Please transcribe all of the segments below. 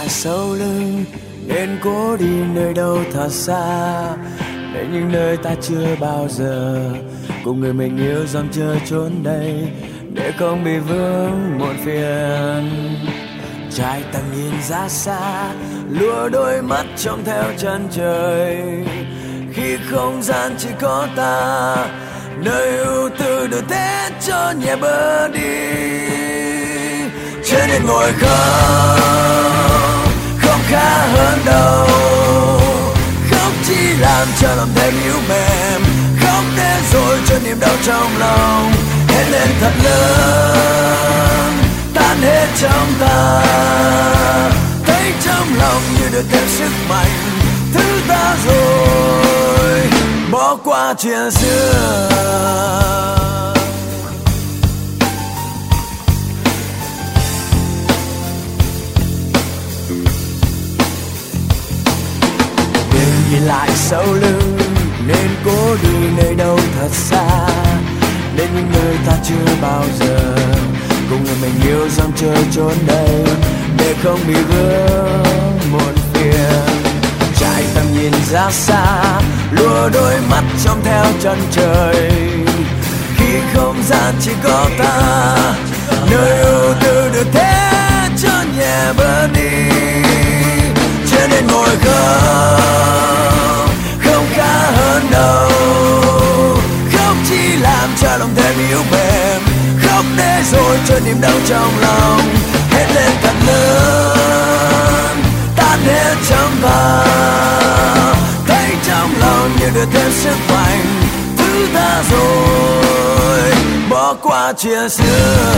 lại sau lưng, nên cố đi nơi đâu thật xa, đến những nơi ta chưa bao giờ. Cùng người mình yêu dòng chơi trốn đây, để không bị vướng muộn phiền. Trải tầm nhìn ra xa, lùa đôi mắt trông theo chân trời. Khi không gian chỉ có ta, nơi ưu tư được thế cho nhẹ bớt đi. Cho nên ngồi khóc, không khá hơn đâu. Khóc chỉ làm cho lòng thêm yếu mềm, khóc để rồi cho niềm đau trong lòng hét lên thật lớn, tan hết trong ta. Thấy trong lòng như được thêm sức mạnh, thứ ta rồi bỏ qua chuyện xưa. Nhìn lại sau lưng, nên cố đi nơi đâu thật xa, đến những nơi ta chưa bao giờ. Cùng người mình yêu dòng chơi trốn đây, để không bị vướng muộn phiền. Trải tầm nhìn ra xa, lùa đôi mắt trông theo chân trời. Khi không gian chỉ có ta, nơi ưu tư được thế cho nhẹ bớt đi. Cho nên ngồi khóc, không khá hơn đâu. Khóc chỉ làm cho lòng thêm yếu mềm, khóc để rồi cho niềm đau trong lòng hét lên thật lớn, tan hết trong ta. Thấy trong lòng như được thêm sức mạnh, thứ ta rồi bỏ qua chuyện xưa.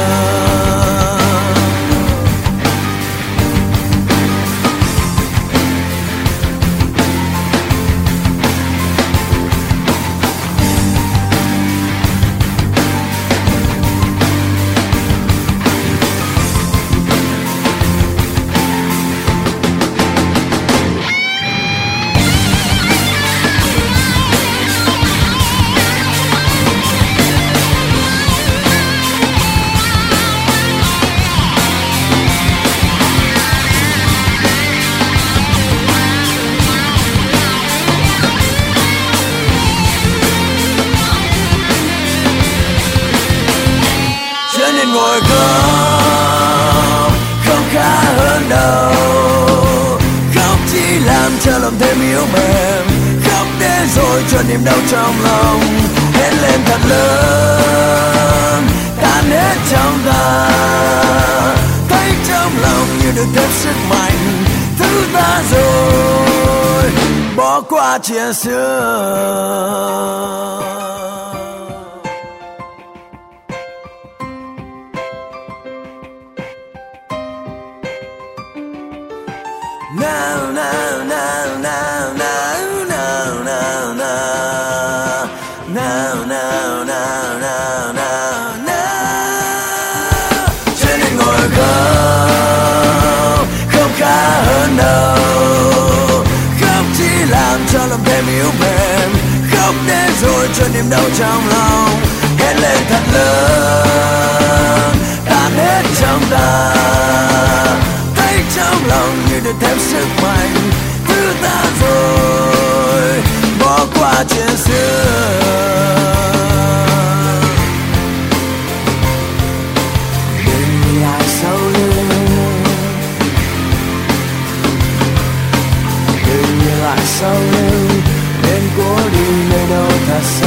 Ngồi khóc, không khá hơn đâu. Khóc chỉ làm cho lòng thêm yếu mềm, khóc để rồi cho niềm đau trong lòng hét lên thật lớn, tan hết trong ta. Thấy trong lòng như được thêm sức mạnh, thứ ta rồi bỏ qua chuyện xưa. Now, now, now, now, now, now, now, now, now, now, now, now, now, now. Cho nên ngồi khóc, không khá hơn đâu. Khóc chỉ làm cho lòng thêm yếu mềm, khóc để rồi cho niềm đau trong lòng hét lên thật lớn, tan hết trong ta. Trong lòng như được thêm sức mạnh, thứ ta rồi bỏ qua chuyện xưa. Nhìn lại sau lưng, đừng nhìn lại sau lưng, nên cố đi nơi đâu thật xa.